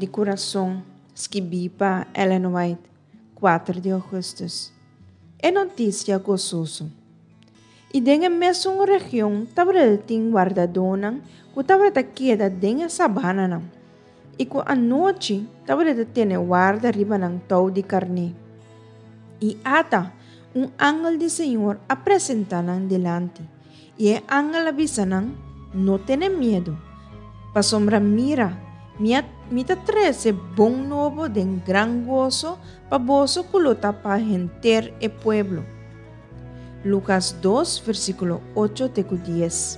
coração, escrita Ellen White, 4 de agosto. É notícia gozoso. E dentro da mesma região, estava tem guardadona, que estava queda dentro da sabana. E que à noite, estava ter guarda riba ng tau de carne. E ata, ángel do Senhor apresentaram delante. E o ángel avisaram, não tenha medo. Pa sombra mira, mita trece bom novo de gran gozo pa boso culota pa genter e pueblo. Lucas 2, versículo 8 te 10.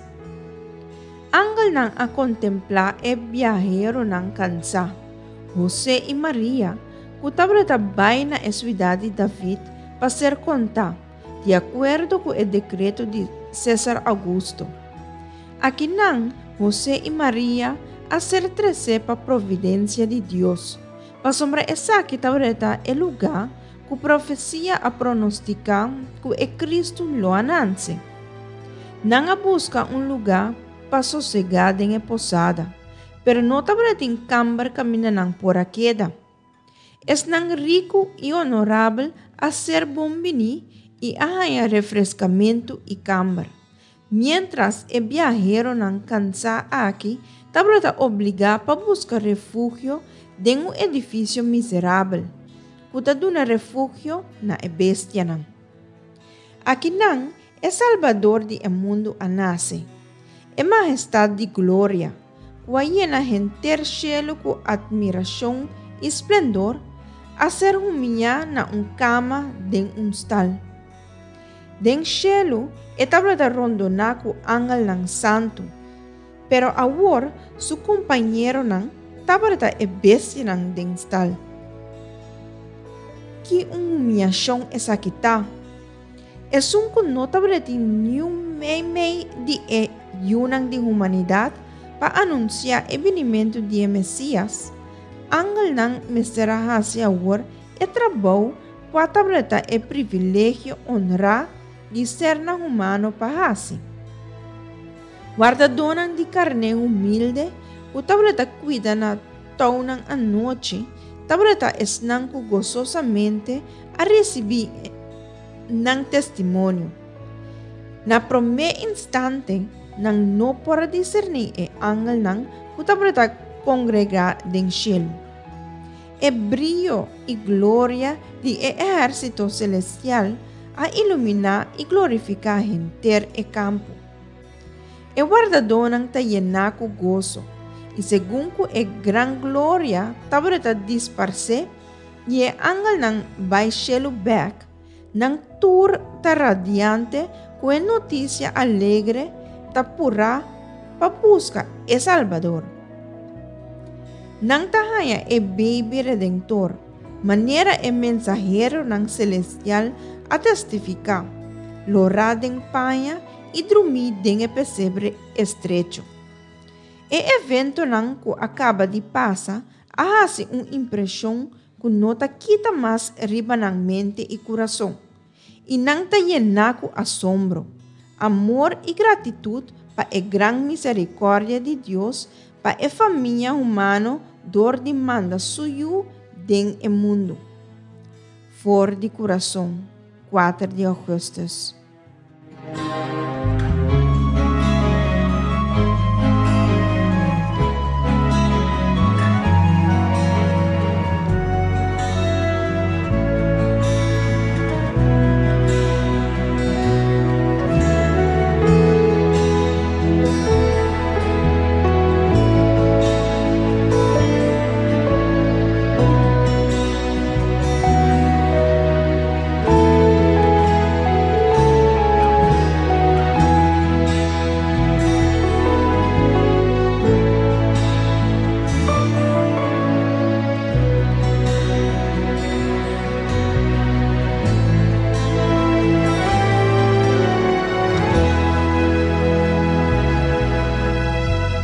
Ángel nang a contemplar e viajero nang kansa, José e Maria, kutabra tabay na cidade de David pa ser conta, de acordo com o decreto de César Augusto. Aqui nang José e Maria a ser trece para a providência de Deus. Para sombra essa que tabreta é lugar que a profecia a pronosticar que é Cristo lo anance. Não busca lugar para sossegar em posada, pero não tabreta em câmara caminhando por a queda. Es nang rico e honorável a ser bombini e a refrescamento e câmara. Mientras el viajero não cansa aqui, estava obrigado a buscar refúgio em edifício miserável, que dá refúgio na bestia. Aqui não é Salvador do mundo a nasce, é majestade de glória, que llena gente cielo com admiração e esplendor, a ser humilhar na cama de stal. Den cielo, estava rondonar com ángel ng santo, pero agora su companheiro nang estava bestia ng den stal. Que humilhação essa que tá? É que não estava nenhum meio de yunang de humanidade para anunciar o venimento de Messias. Ángel nang mesterahasi agora é trabalho para estava é privilégio honrar de ser na humano pahasi. Guardadona de carne humilde, o tableta cuida na taunang a noite, tableta esnanco gozosamente a receber ng testemunho. Na prome instante, nang no para discernir e angel nang o tableta congregar den cielo. E brilho e glória de exército celestial a iluminar e glorificar a gente e campo. E guardadonang tayenar com gozo, e segundo e gran glória tabreta disparse, e angel nang baixelo back, nang tour ta radiante com a notícia alegre ta pura pa busca e Salvador. Nang tahaya e baby redentor, maneira e mensajero ng celestial a testificar, lorar den panha e dormir den pesebre estrecho. E evento nang que acaba de passar, hace impressão que nota quita mais riba ng mente e coração, e nang ta llena com assombro, amor e gratitude para a gran misericórdia de Deus, para a família humana dor de manda suyo den e mundo. For de coração, 4 de agosto.